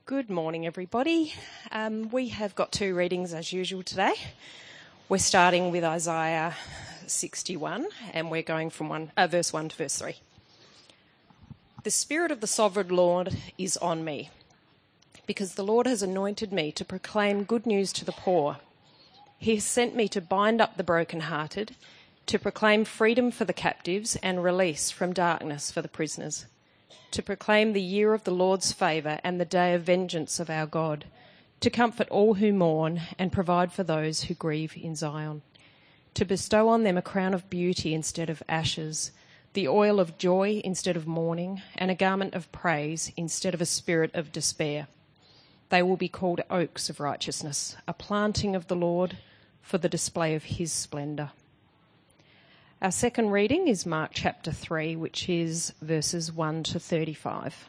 Good morning, everybody. We have got two readings as usual today. We're starting with Isaiah 61 and we're going from verse 1 to verse 3. The Spirit of the Sovereign Lord is on me, because the Lord has anointed me to proclaim good news to the poor. He has sent me to bind up the brokenhearted, to proclaim freedom for the captives and release from darkness for the prisoners, to proclaim the year of the Lord's favour and the day of vengeance of our God, to comfort all who mourn and provide for those who grieve in Zion, to bestow on them a crown of beauty instead of ashes, the oil of joy instead of mourning, and a garment of praise instead of a spirit of despair. They will be called oaks of righteousness, a planting of the Lord for the display of his splendour. Our second reading is Mark chapter 3, which is verses 1 to 35.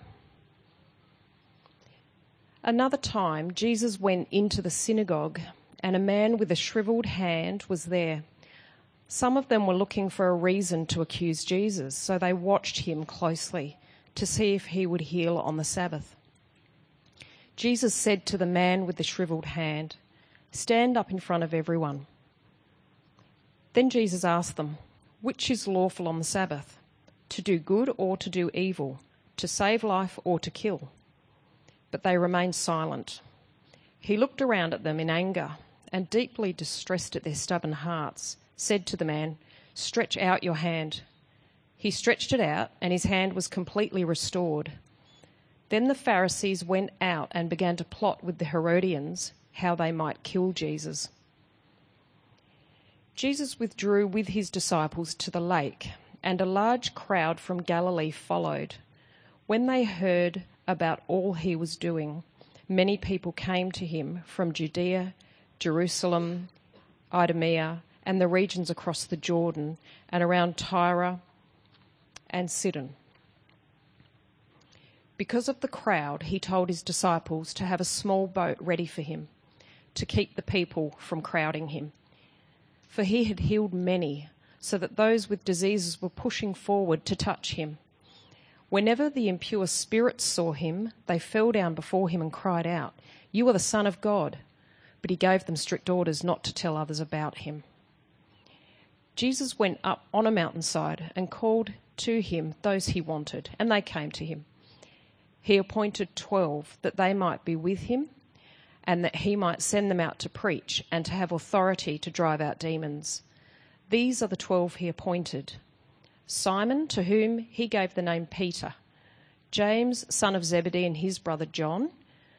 Another time, Jesus went into the synagogue, and a man with a shriveled hand was there. Some of them were looking for a reason to accuse Jesus, so they watched him closely to see if he would heal on the Sabbath. Jesus said to the man with the shriveled hand, "Stand up in front of everyone." Then Jesus asked them, "Which is lawful on the Sabbath, to do good or to do evil, to save life or to kill?" But they remained silent. He looked around at them in anger and, deeply distressed at their stubborn hearts, said to the man, "Stretch out your hand." He stretched it out, and his hand was completely restored. Then the Pharisees went out and began to plot with the Herodians how they might kill Jesus. Jesus withdrew with his disciples to the lake, and a large crowd from Galilee followed. When they heard about all he was doing, many people came to him from Judea, Jerusalem, Idumea, and the regions across the Jordan and around Tyre and Sidon. Because of the crowd, he told his disciples to have a small boat ready for him, to keep the people from crowding him. For he had healed many, so that those with diseases were pushing forward to touch him. Whenever the impure spirits saw him, they fell down before him and cried out, "You are the Son of God." But he gave them strict orders not to tell others about him. Jesus went up on a mountainside and called to him those he wanted, and they came to him. He appointed 12 that they might be with him, and that he might send them out to preach and to have authority to drive out demons. These are the 12 he appointed: Simon, to whom he gave the name Peter; James, son of Zebedee, and his brother John.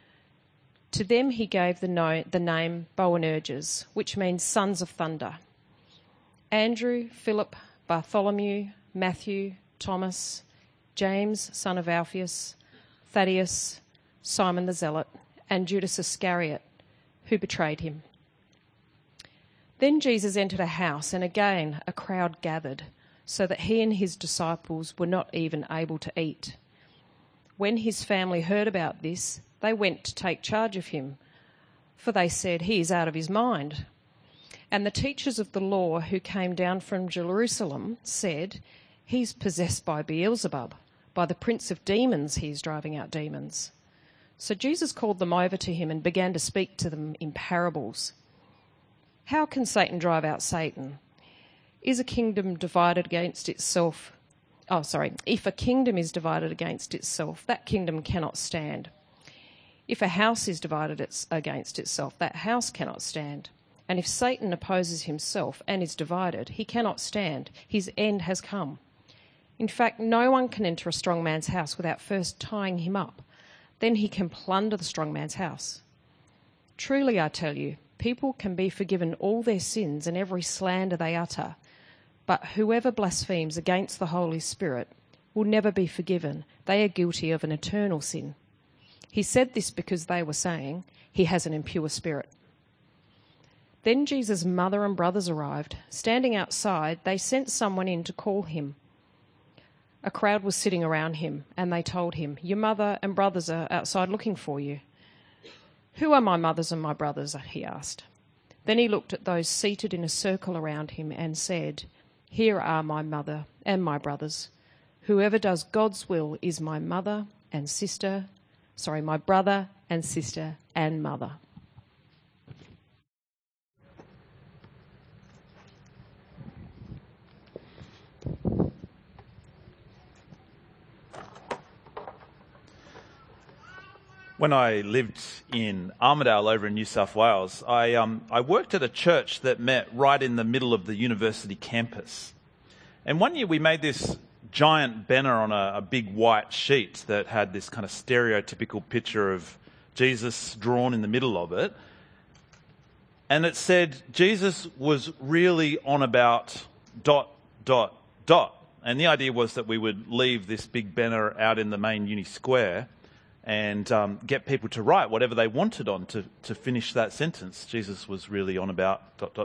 To them he gave the name Boanerges, which means sons of thunder; Andrew, Philip, Bartholomew, Matthew, Thomas, James, son of Alphaeus, Thaddeus, Simon the Zealot, and Judas Iscariot, who betrayed him. Then Jesus entered a house, and again a crowd gathered, so that he and his disciples were not even able to eat. When his family heard about this, they went to take charge of him, for they said, "He is out of his mind." And the teachers of the law who came down from Jerusalem said, "He's possessed by Beelzebub. By the prince of demons he is driving out demons." So Jesus called them over to him and began to speak to them in parables. "How can Satan drive out Satan? Is a kingdom divided against itself? If a kingdom is divided against itself, that kingdom cannot stand. If a house is divided against itself, that house cannot stand. And if Satan opposes himself and is divided, he cannot stand. His end has come. In fact, no one can enter a strong man's house without first tying him up. Then he can plunder the strong man's house. Truly, I tell you, people can be forgiven all their sins and every slander they utter, but whoever blasphemes against the Holy Spirit will never be forgiven. They are guilty of an eternal sin." He said this because they were saying, "He has an impure spirit." Then Jesus' mother and brothers arrived. Standing outside, they sent someone in to call him. A crowd was sitting around him, and they told him, "Your mother and brothers are outside looking for you." "Who are my mothers and my brothers?" he asked. Then he looked at those seated in a circle around him and said, "Here are my mother and my brothers. Whoever does God's will is my mother and sister my brother and sister and mother. When I lived in Armidale over in New South Wales, I worked at a church that met right in the middle of the university campus. And one year we made this giant banner on a big white sheet that had this kind of stereotypical picture of Jesus drawn in the middle of it. And it said, Jesus was really on about ... And the idea was that we would leave this big banner out in the main uni square and get people to write whatever they wanted on to finish that sentence. Jesus was really on about ...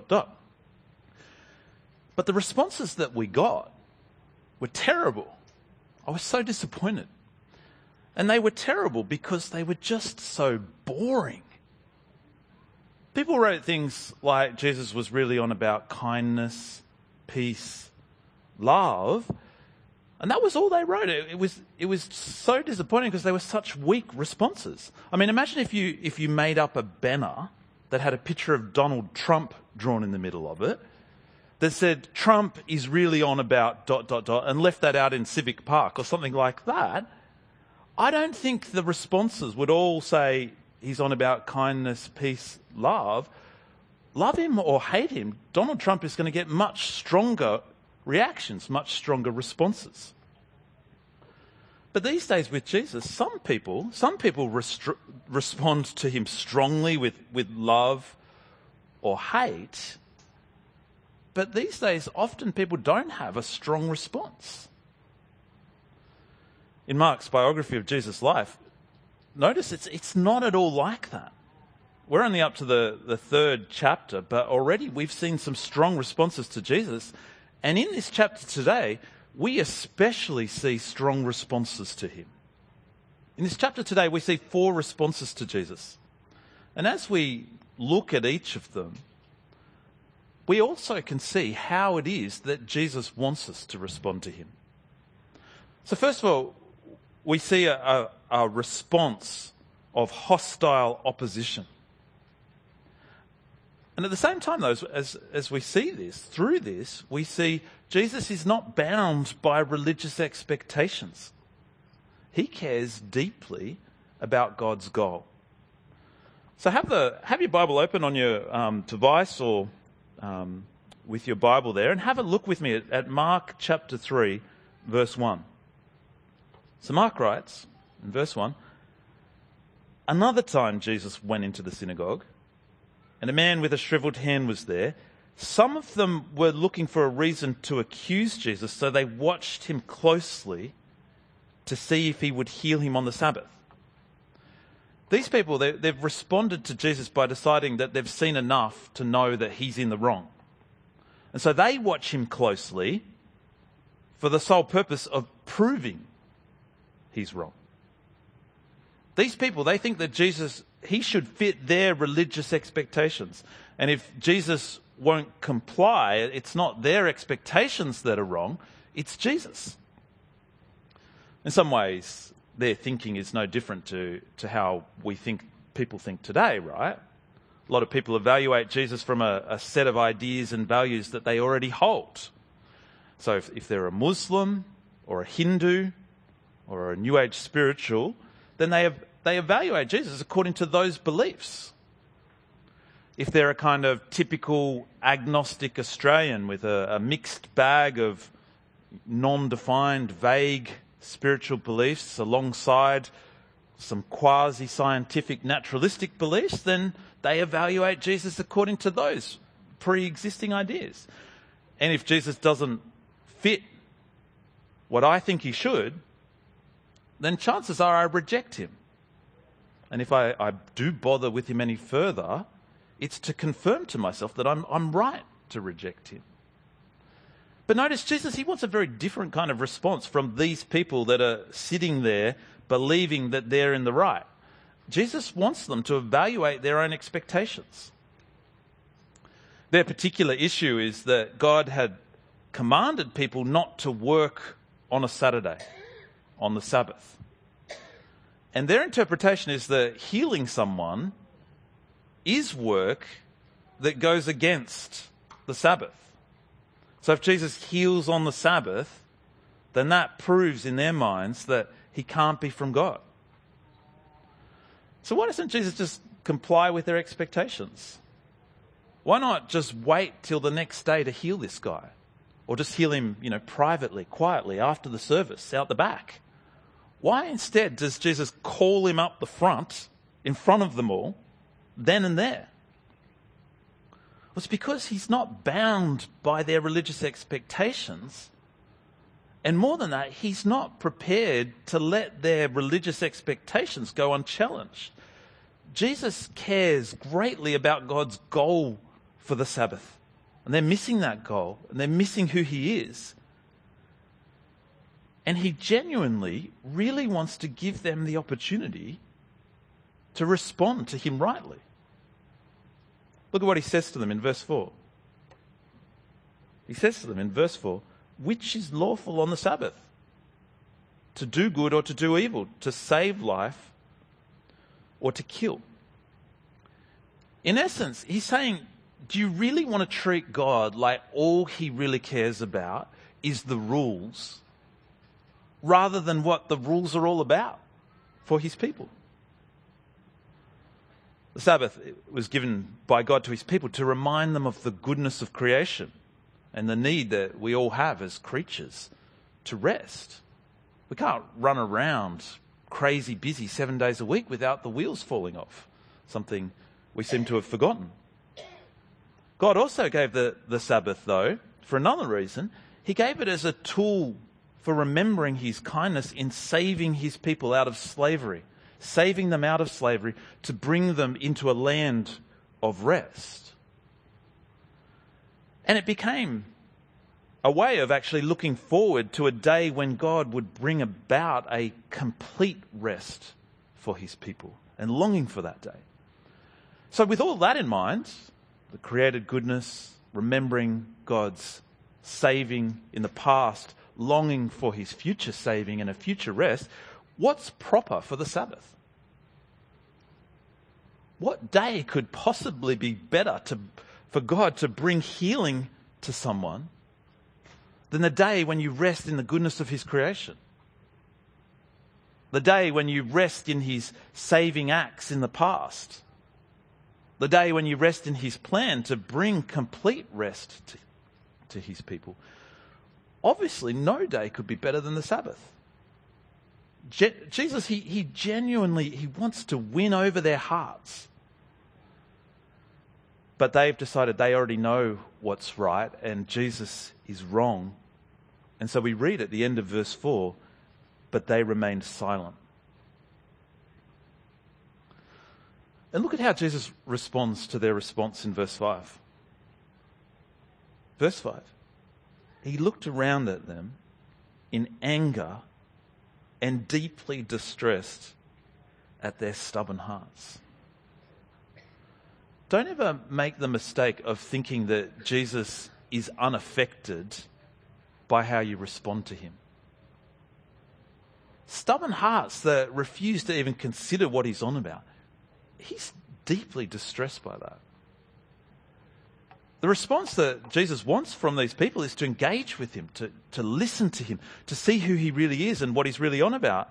But the responses that we got were terrible. I was so disappointed. And they were terrible because they were just so boring. People wrote things like Jesus was really on about kindness, peace, love. And that was all they wrote. It was so disappointing because they were such weak responses. I mean, imagine if you made up a banner that had a picture of Donald Trump drawn in the middle of it that said Trump is really on about ... and left that out in Civic Park or something like that. I don't think the responses would all say he's on about kindness, peace, love. Love him or hate him, Donald Trump is going to get much stronger reactions, much stronger responses. But these days with Jesus, some people respond to him strongly with love or hate. But these days, often people don't have a strong response. In Mark's biography of Jesus' life, notice it's not at all like that. We're only up to the third chapter, but already we've seen some strong responses to Jesus. And in this chapter today, we especially see strong responses to him. In this chapter today, we see 4 responses to Jesus. And as we look at each of them, we also can see how it is that Jesus wants us to respond to him. So first of all, we see a response of hostile opposition. And at the same time, though, as we see this, through this, we see Jesus is not bound by religious expectations. He cares deeply about God's goal. So have your Bible open on your device or with your Bible there, and have a look with me at Mark chapter 3, verse 1. So Mark writes in verse 1, "Another time Jesus went into the synagogue, and a man with a shriveled hand was there. Some of them were looking for a reason to accuse Jesus, so they watched him closely to see if he would heal him on the Sabbath." These people, they've responded to Jesus by deciding that they've seen enough to know that he's in the wrong. And so they watch him closely for the sole purpose of proving he's wrong. These people, they think that Jesus, he should fit their religious expectations. And if Jesus won't comply, it's not their expectations that are wrong, it's Jesus. In some ways, their thinking is no different to how people think today, right? A lot of people evaluate Jesus from a set of ideas and values that they already hold. So if they're a Muslim or a Hindu or a New Age spiritual, then they evaluate Jesus according to those beliefs. If they're a kind of typical agnostic Australian with a mixed bag of non-defined, vague spiritual beliefs alongside some quasi-scientific naturalistic beliefs, then they evaluate Jesus according to those pre-existing ideas. And if Jesus doesn't fit what I think he should, then chances are I reject him. And if I do bother with him any further, it's to confirm to myself that I'm right to reject him. But notice Jesus, he wants a very different kind of response from these people that are sitting there believing that they're in the right. Jesus wants them to evaluate their own expectations. Their particular issue is that God had commanded people not to work on a Saturday, on the Sabbath. And their interpretation is that healing someone is work that goes against the Sabbath. So if Jesus heals on the Sabbath, then that proves in their minds that he can't be from God. So why doesn't Jesus just comply with their expectations? Why not just wait till the next day to heal this guy? Or just heal him, privately, quietly, after the service, out the back? Why instead does Jesus call him up the front, in front of them all, then and there? Well, it's because he's not bound by their religious expectations. And more than that, he's not prepared to let their religious expectations go unchallenged. Jesus cares greatly about God's goal for the Sabbath. And they're missing that goal, and they're missing who he is. And he genuinely really wants to give them the opportunity to respond to him rightly. Look at what he says to them in verse 4. He says to them in verse 4, which is lawful on the Sabbath? To do good or to do evil? To save life or to kill? In essence, he's saying, do you really want to treat God like all he really cares about is the rules, rather than what the rules are all about for his people? The Sabbath was given by God to his people to remind them of the goodness of creation and the need that we all have as creatures to rest. We can't run around crazy busy 7 days a week without the wheels falling off, something we seem to have forgotten. God also gave the Sabbath, though, for another reason. He gave it as a tool for remembering his kindness in saving his people out of slavery, saving them out of slavery to bring them into a land of rest. And it became a way of actually looking forward to a day when God would bring about a complete rest for his people and longing for that day. So with all that in mind, the created goodness, remembering God's saving in the past, longing for his future saving and a future rest, what's proper for the Sabbath? What day could possibly be better for God to bring healing to someone than the day when you rest in the goodness of his creation? The day when you rest in his saving acts in the past. The day when you rest in his plan to bring complete rest to his people. Obviously, no day could be better than the Sabbath. Jesus, he genuinely wants to win over their hearts. But they've decided they already know what's right and Jesus is wrong. And so we read at the end of verse 4, but they remained silent. And look at how Jesus responds to their response in verse 5. Verse 5. He looked around at them in anger and deeply distressed at their stubborn hearts. Don't ever make the mistake of thinking that Jesus is unaffected by how you respond to him. Stubborn hearts that refuse to even consider what he's on about. He's deeply distressed by that. The response that Jesus wants from these people is to engage with him, to listen to him, to see who he really is and what he's really on about.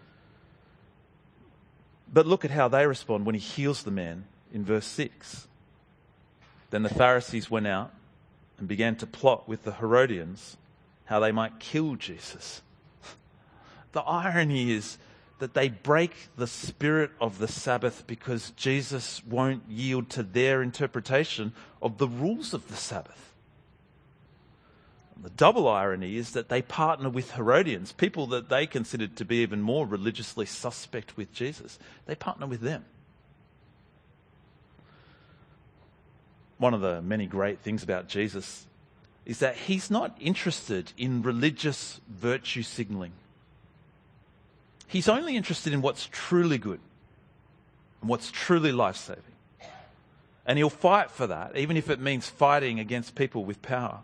But look at how they respond when he heals the man in verse 6. Then the Pharisees went out and began to plot with the Herodians how they might kill Jesus. The irony is that they break the spirit of the Sabbath because Jesus won't yield to their interpretation of the rules of the Sabbath. The double irony is that they partner with Herodians, people that they considered to be even more religiously suspect with Jesus. They partner with them. One of the many great things about Jesus is that he's not interested in religious virtue signaling. He's only interested in what's truly good and what's truly life-saving. And he'll fight for that, even if it means fighting against people with power.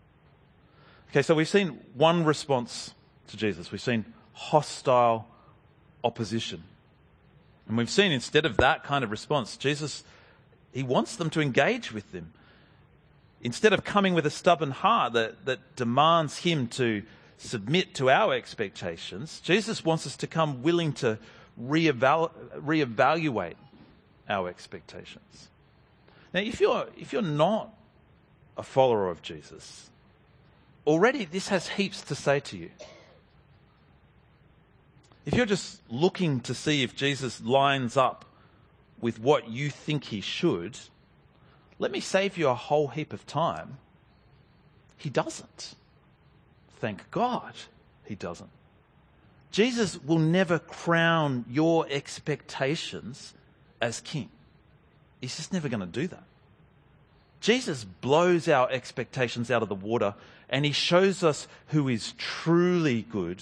Okay, so we've seen one response to Jesus. We've seen hostile, opposition. And we've seen instead of that kind of response, Jesus, he wants them to engage with him. Instead of coming with a stubborn heart that demands him to submit to our expectations, Jesus wants us to come willing to reevaluate our expectations. Now, if you're not a follower of Jesus, already this has heaps to say to you. If you're just looking to see if Jesus lines up with what you think he should, let me save you a whole heap of time. He doesn't. Thank God he doesn't. Jesus will never crown your expectations as king. He's just never going to do that. Jesus blows our expectations out of the water and he shows us who is truly good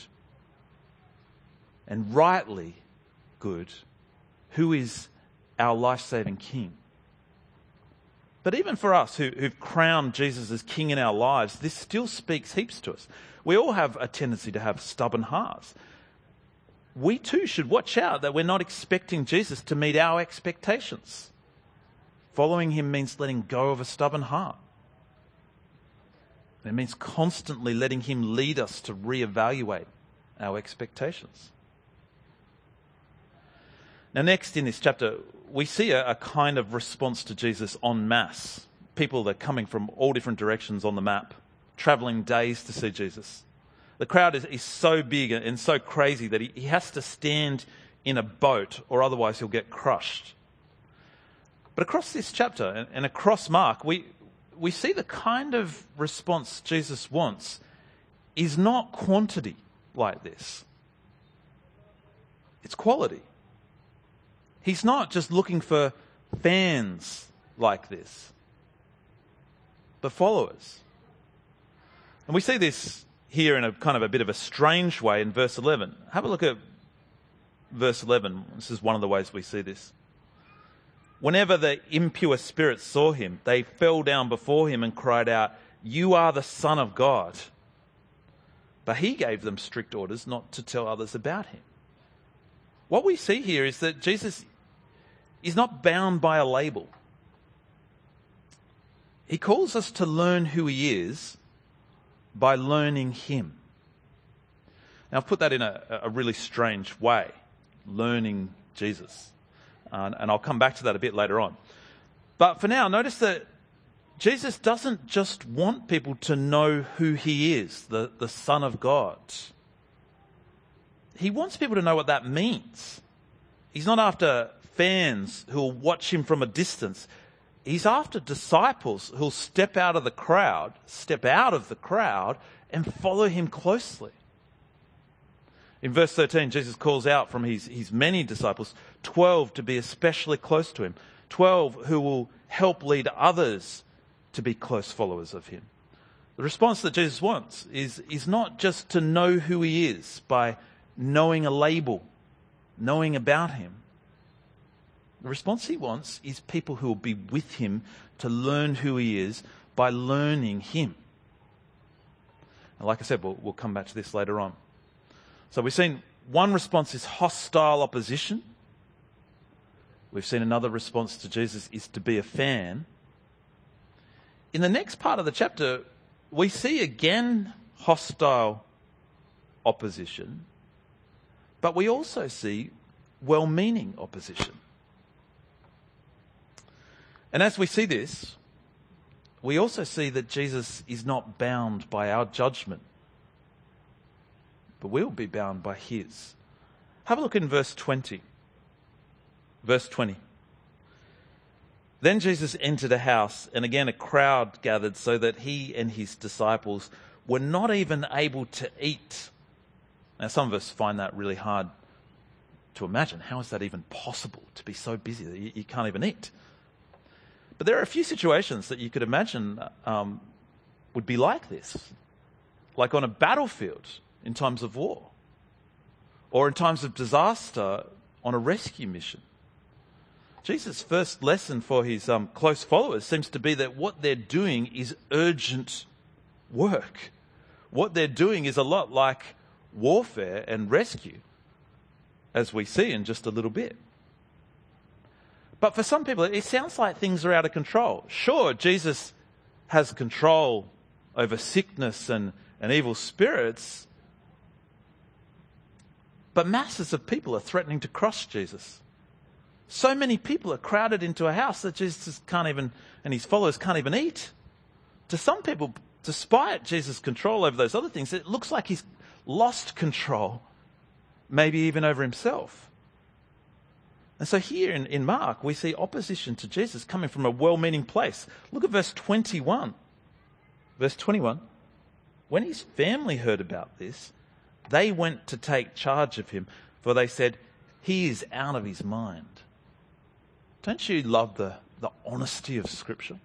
and rightly good, who is our life-saving king. But even for us who've crowned Jesus as king in our lives, this still speaks heaps to us. We all have a tendency to have stubborn hearts. We too should watch out that we're not expecting Jesus to meet our expectations. Following him means letting go of a stubborn heart. It means constantly letting him lead us to reevaluate our expectations. Now, next in this chapter, we see a kind of response to Jesus en masse. People that are coming from all different directions on the map, travelling days to see Jesus. The crowd is so big and so crazy that he has to stand in a boat or otherwise he'll get crushed. But across this chapter and across Mark, we see the kind of response Jesus wants is not quantity like this. It's quality. He's not just looking for fans like this, but followers. And we see this here in a kind of a bit of a strange way in verse 11. Have a look at verse 11. This is one of the ways we see this. Whenever the impure spirits saw him, they fell down before him and cried out, "You are the Son of God." But he gave them strict orders not to tell others about him. What we see here is that Jesus is not bound by a label. He calls us to learn who he is by learning him. Now, I've put that in a really strange way, learning Jesus. And I'll come back to that a bit later on. But for now, notice that Jesus doesn't just want people to know who he is, the Son of God. He wants people to know what that means. He's not after fans who'll watch him from a distance. He's after disciples who'll step out of the crowd and follow him closely. In verse 13, Jesus calls out from his many disciples, 12 to be especially close to him. 12 who will help lead others to be close followers of him. The response that Jesus wants is not just to know who he is by knowing a label, knowing about him. The response he wants is people who will be with him to learn who he is by learning him. And like I said, we'll come back to this later on. So we've seen one response is hostile opposition. We've seen another response to Jesus is to be a fan. In the next part of the chapter, we see again hostile opposition, but we also see well-meaning opposition. And as we see this, we also see that Jesus is not bound by our judgment, but we'll be bound by his. Have a look in verse 20. Verse 20. Then Jesus entered a house, and again a crowd gathered so that he and his disciples were not even able to eat. Now, some of us find that really hard to imagine. How is that even possible, to be so busy that you can't even eat? But there are a few situations that you could imagine would be like this. Like on a battlefield in times of war. Or in times of disaster on a rescue mission. Jesus' first lesson for his close followers seems to be that what they're doing is urgent work. What they're doing is a lot like warfare and rescue. as we see in just a little bit. But for some people, it sounds like things are out of control. Sure, Jesus has control over sickness and evil spirits, but masses of people are threatening to crush Jesus. So many people are crowded into a house that Jesus can't even, and his followers can't even eat. To some people, despite Jesus' control over those other things, it looks like he's lost control, maybe even over himself. And so here in Mark, we see opposition to Jesus coming from a well-meaning place. Look at verse 21. Verse 21. When his family heard about this, they went to take charge of him, for they said, he is out of his mind. Don't you love the honesty of Scripture?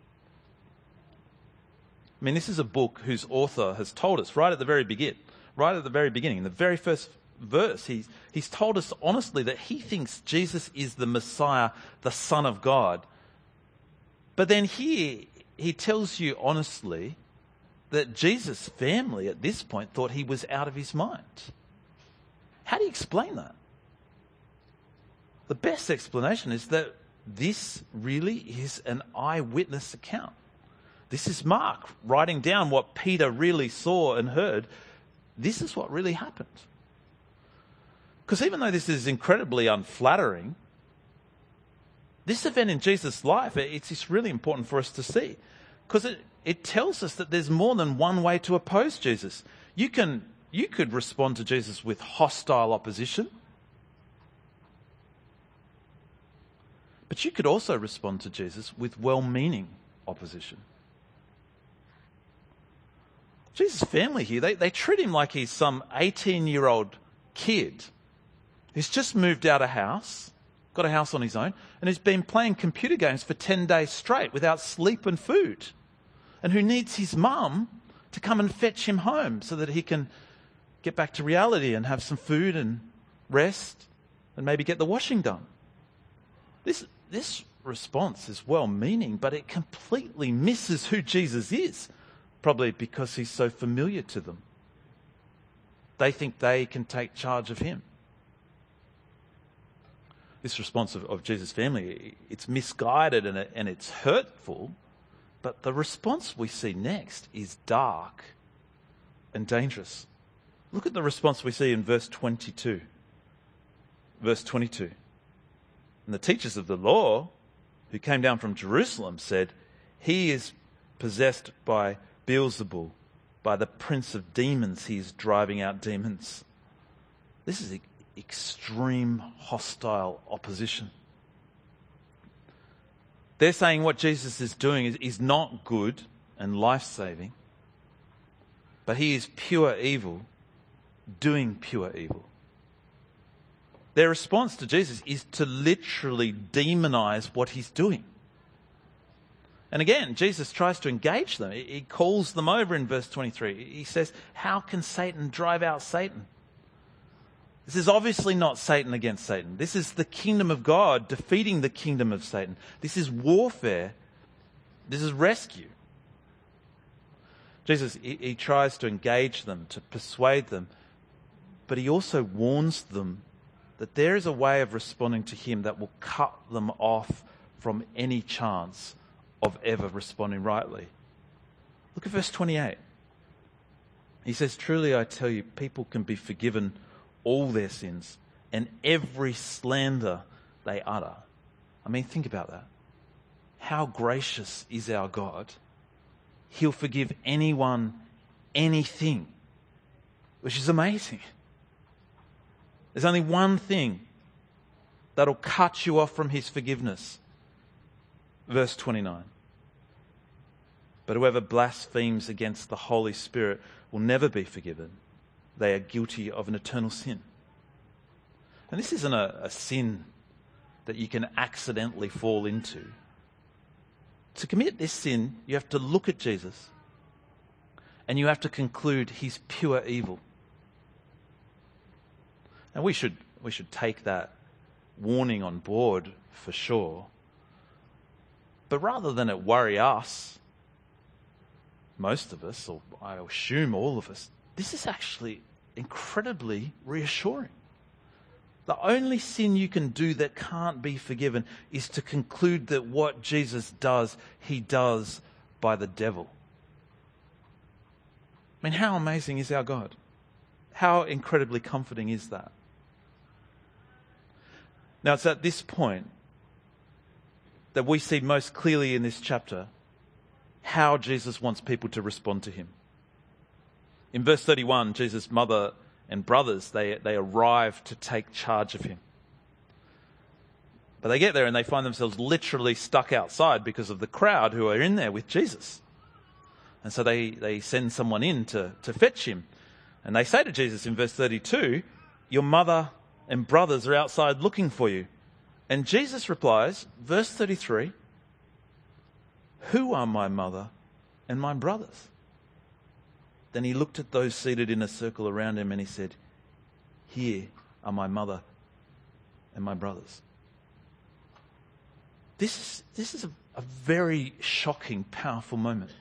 I mean, this is a book whose author has told us right at the very beginning, in the very first verse, he's told us honestly that he thinks Jesus is the Messiah, the Son of God. But then here, he tells you honestly that Jesus' family at this point thought he was out of his mind. How do you explain that? The best explanation is that this really is an eyewitness account. This is Mark writing down what Peter really saw and heard. This is what really happened. Because even though this is incredibly unflattering, this event in Jesus' life, it's really important for us to see. Because it tells us that there's more than one way to oppose Jesus. You could respond to Jesus with hostile opposition. But you could also respond to Jesus with well-meaning opposition. Jesus' family here, they treat him like he's some 18-year-old kid who's just moved out of house, got a house on his own, and who's been playing computer games for 10 days straight without sleep and food, and who needs his mum to come and fetch him home so that he can get back to reality and have some food and rest and maybe get the washing done. This response is well-meaning, but it completely misses who Jesus is, probably because he's so familiar to them. They think they can take charge of him. This response of Jesus' family, it's misguided and it's hurtful, but the response we see next is dark and dangerous. Look at the response we see in verse 22. Verse 22. And the teachers of the law, who came down from Jerusalem, said, he is possessed by Beelzebul, by the prince of demons. He is driving out demons. This is extreme hostile opposition. They're saying what Jesus is doing is not good and life-saving, but he is pure evil, doing pure evil. Their response to Jesus is to literally demonize what he's doing. And again, Jesus tries to engage them. He calls them over in verse 23. He says, how can Satan drive out Satan? This is obviously not Satan against Satan. This is the kingdom of God defeating the kingdom of Satan. This is warfare. This is rescue. Jesus, he tries to engage them, to persuade them, but he also warns them that there is a way of responding to him that will cut them off from any chance of ever responding rightly. Look at verse 28. He says, truly I tell you, people can be forgiven all their sins and every slander they utter. I mean, think about that. How gracious is our God? He'll forgive anyone, anything, which is amazing. There's only one thing that'll cut you off from his forgiveness. Verse 29. But whoever blasphemes against the Holy Spirit will never be forgiven. They are guilty of an eternal sin. And this isn't a sin that you can accidentally fall into. To commit this sin, you have to look at Jesus and you have to conclude he's pure evil. And we should take that warning on board for sure. But rather than it worry us, most of us, or I assume all of us, this is actually incredibly reassuring. The only sin you can do that can't be forgiven is to conclude that what Jesus does, he does by the devil. I mean, how amazing is our God? How incredibly comforting is that? Now, it's at this point that we see most clearly in this chapter how Jesus wants people to respond to him. In verse 31, Jesus' mother and brothers, they arrive to take charge of him. But they get there and they find themselves literally stuck outside because of the crowd who are in there with Jesus. And so they send someone in to fetch him. And they say to Jesus in verse 32, your mother and brothers are outside looking for you. And Jesus replies, verse 33, who are my mother and my brothers? Then he looked at those seated in a circle around him and he said, here are my mother and my brothers. This is a very shocking, powerful moment.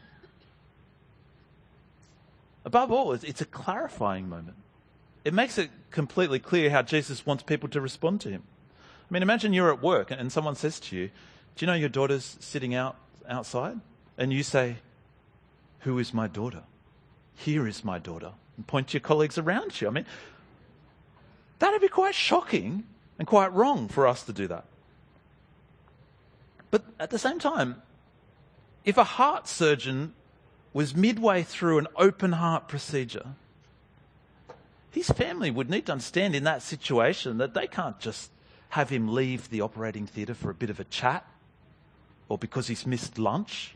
Above all, it's a clarifying moment. It makes it completely clear how Jesus wants people to respond to him. I mean, imagine you're at work and someone says to you, do you know your daughter's sitting outside? And you say, who is my daughter? Here is my daughter. And point to your colleagues around you. I mean, that'd be quite shocking and quite wrong for us to do that. But at the same time, if a heart surgeon was midway through an open heart procedure, his family would need to understand in that situation that they can't just have him leave the operating theatre for a bit of a chat or because he's missed lunch.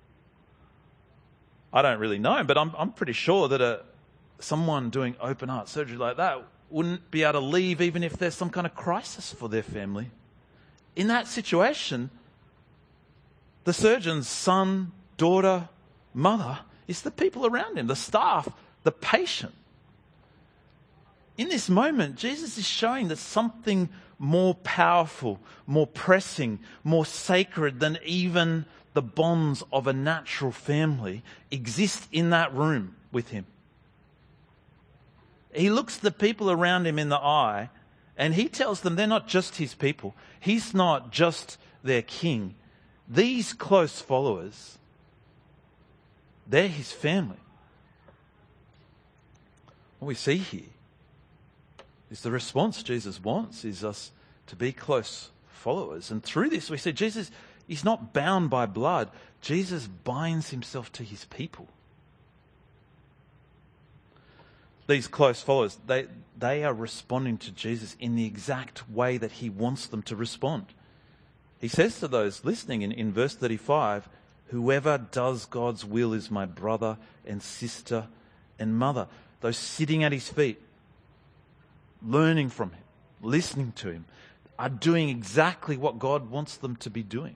I don't really know, but I'm pretty sure that someone doing open heart surgery like that wouldn't be able to leave even if there's some kind of crisis for their family. In that situation, the surgeon's son, daughter, mother is the people around him, the staff, the patient. In this moment, Jesus is showing that something more powerful, more pressing, more sacred than even the bonds of a natural family exist in that room with him. He looks the people around him in the eye and he tells them they're not just his people. He's not just their king. These close followers, they're his family. What we see here is the response Jesus wants is us to be close followers. And through this we see Jesus, he's not bound by blood. Jesus binds himself to his people. These close followers, they are responding to Jesus in the exact way that he wants them to respond. He says to those listening in verse 35, whoever does God's will is my brother and sister and mother. Those sitting at his feet, learning from him, listening to him, are doing exactly what God wants them to be doing.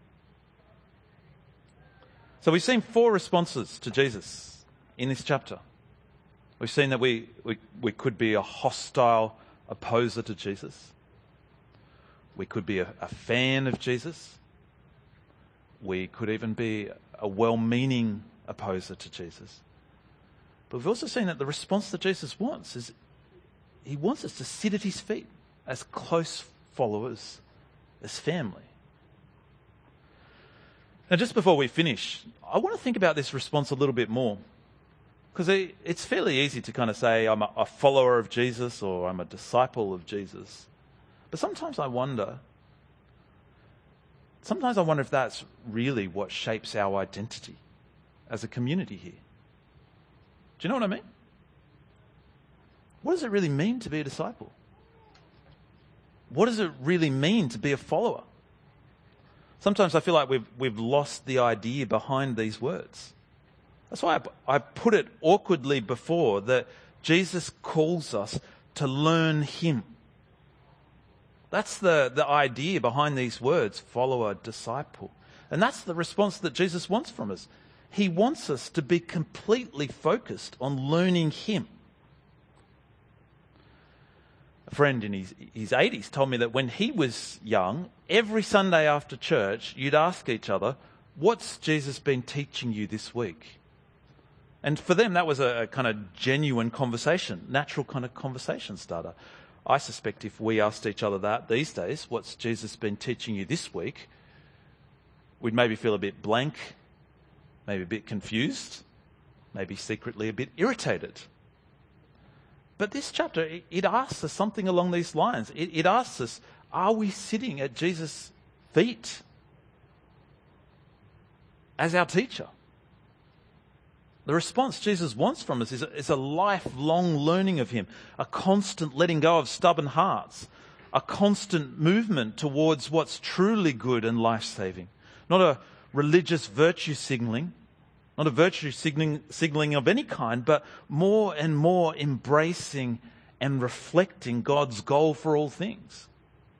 So we've seen 4 responses to Jesus in this chapter. We've seen that we could be a hostile opposer to Jesus. We could be a fan of Jesus. We could even be a well-meaning opposer to Jesus. But we've also seen that the response that Jesus wants is he wants us to sit at his feet as close followers, as family. Now, just before we finish, I want to think about this response a little bit more. Because it's fairly easy to kind of say I'm a follower of Jesus or I'm a disciple of Jesus. But sometimes I wonder if that's really what shapes our identity as a community here. Do you know what I mean? What does it really mean to be a disciple? What does it really mean to be a follower? Sometimes I feel like we've lost the idea behind these words. That's why I put it awkwardly before that Jesus calls us to learn him. That's the idea behind these words, follower, disciple. And that's the response that Jesus wants from us. He wants us to be completely focused on learning him. A friend in his 80s told me that when he was young, every Sunday after church, you'd ask each other, what's Jesus been teaching you this week? And for them, that was a kind of genuine conversation, natural kind of conversation starter. I suspect if we asked each other that these days, what's Jesus been teaching you this week, we'd maybe feel a bit blank, maybe a bit confused, maybe secretly a bit irritated. But this chapter, it asks us something along these lines. It asks us, are we sitting at Jesus' feet as our teacher? The response Jesus wants from us is a lifelong learning of him, a constant letting go of stubborn hearts, a constant movement towards what's truly good and life-saving. Not a religious virtue signaling, not a virtue signaling of any kind, but more and more embracing and reflecting God's goal for all things.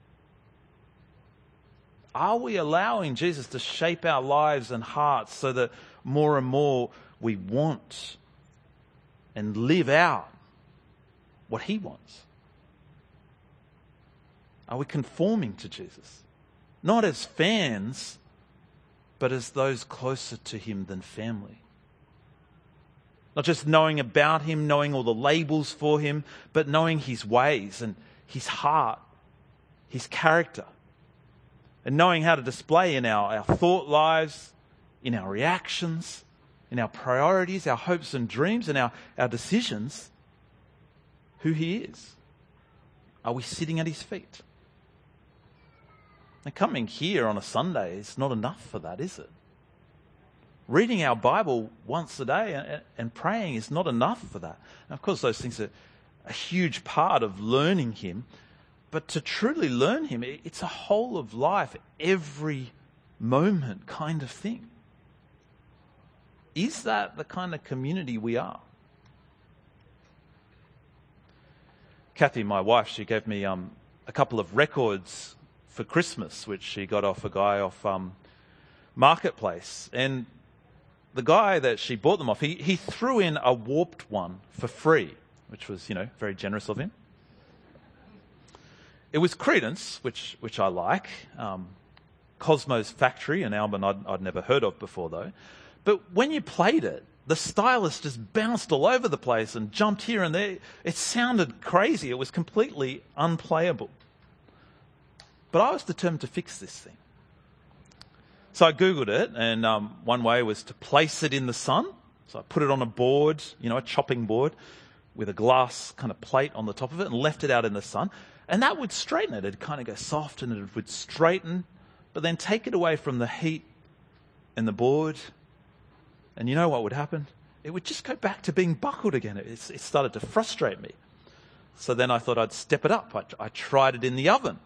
Are we allowing Jesus to shape our lives and hearts so that more and more we want and live out what he wants? Are we conforming to Jesus? Not as fans, but as those closer to him than family. Not just knowing about him, knowing all the labels for him, but knowing his ways and his heart, his character. And knowing how to display in our thought lives, in our reactions, in our priorities, our hopes and dreams, and our decisions, who he is. Are we sitting at his feet? And coming here on a Sunday is not enough for that, is it? Reading our Bible once a day and praying is not enough for that. And of course, those things are a huge part of learning him. But to truly learn him, it's a whole of life, every moment kind of thing. Is that the kind of community we are? Kathy, my wife, she gave me a couple of records for Christmas, which she got off a guy off Marketplace. And the guy that she bought them off, he threw in a warped one for free, which was, very generous of him. It was Creedence, which I like. Cosmo's Factory, an album I'd never heard of before, though. But when you played it, the stylus just bounced all over the place and jumped here and there. It sounded crazy. It was completely unplayable. But I was determined to fix this thing. So I Googled it, and one way was to place it in the sun. So I put it on a board, a chopping board, with a glass kind of plate on the top of it, and left it out in the sun. And that would straighten it. It'd kind of go soft and it would straighten, but then take it away from the heat and the board. And you know what would happen? It would just go back to being buckled again. It started to frustrate me. So then I thought I'd step it up. I tried it in the oven.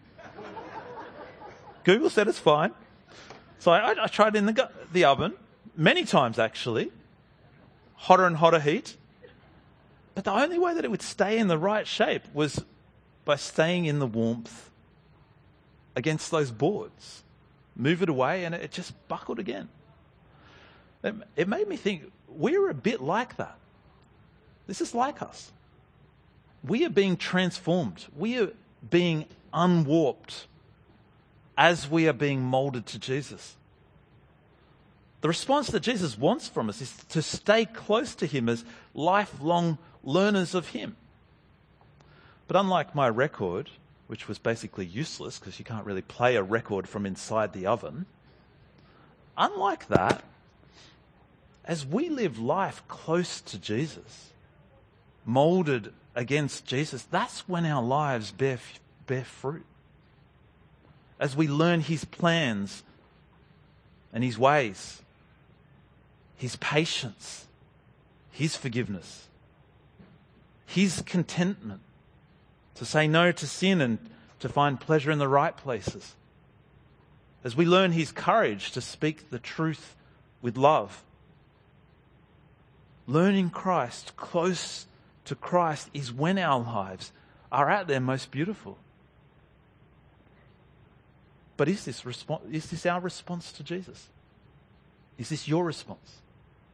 Google said it's fine. So I tried it in the oven, many times actually. Hotter and hotter heat. But the only way that it would stay in the right shape was by staying in the warmth against those boards. Move it away and it just buckled again. It made me think, we're a bit like that. This is like us. We are being transformed. We are being unwarped as we are being molded to Jesus. The response that Jesus wants from us is to stay close to him as lifelong learners of him. But unlike my record, which was basically useless because you can't really play a record from inside the oven, unlike that, as we live life close to Jesus, molded against Jesus, that's when our lives bear fruit. As we learn his plans and his ways, his patience, his forgiveness, his contentment, to say no to sin and to find pleasure in the right places. As we learn his courage to speak the truth with love. Learning Christ, close to Christ, is when our lives are at their most beautiful. But is this our response to Jesus? Is this your response?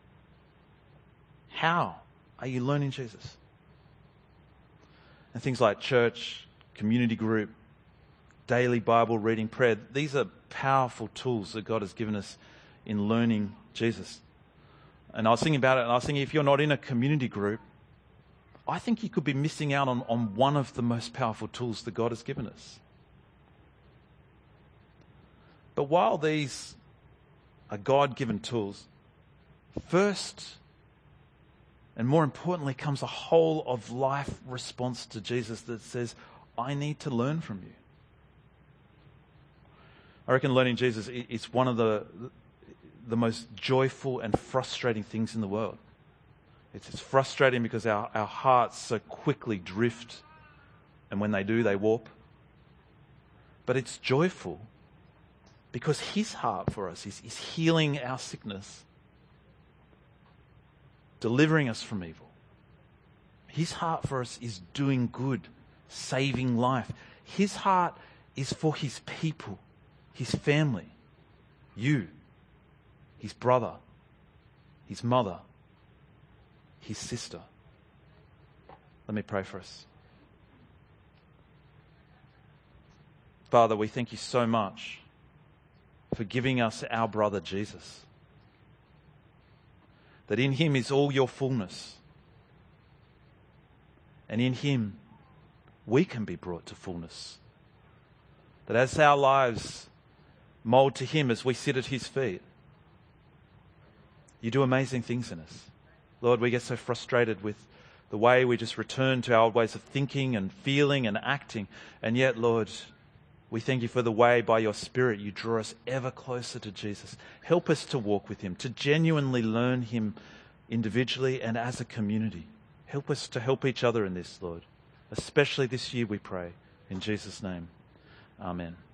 How are you learning Jesus? And things like church, community group, daily Bible reading, prayer, these are powerful tools that God has given us in learning Jesus. And I was thinking about it, and I was thinking, if you're not in a community group, I think you could be missing out on one of the most powerful tools that God has given us. But while these are God-given tools, first and more importantly comes a whole of life response to Jesus that says, I need to learn from you. I reckon learning Jesus is one of the most joyful and frustrating things in the world. It's frustrating because our hearts so quickly drift, and when they do, they warp. But it's joyful because his heart for us is healing our sickness, delivering us from evil. His heart for us is doing good, saving life. His heart is for his people, his family, you, his brother, his mother, his sister. Let me pray for us. Father, we thank you so much for giving us our brother Jesus. That in him is all your fullness. And in him we can be brought to fullness. That as our lives mold to him as we sit at his feet, you do amazing things in us. Lord, we get so frustrated with the way we just return to our old ways of thinking and feeling and acting. And yet, Lord, we thank you for the way by your Spirit you draw us ever closer to Jesus. Help us to walk with him, to genuinely learn him individually and as a community. Help us to help each other in this, Lord. Especially this year, we pray. In Jesus' name, amen.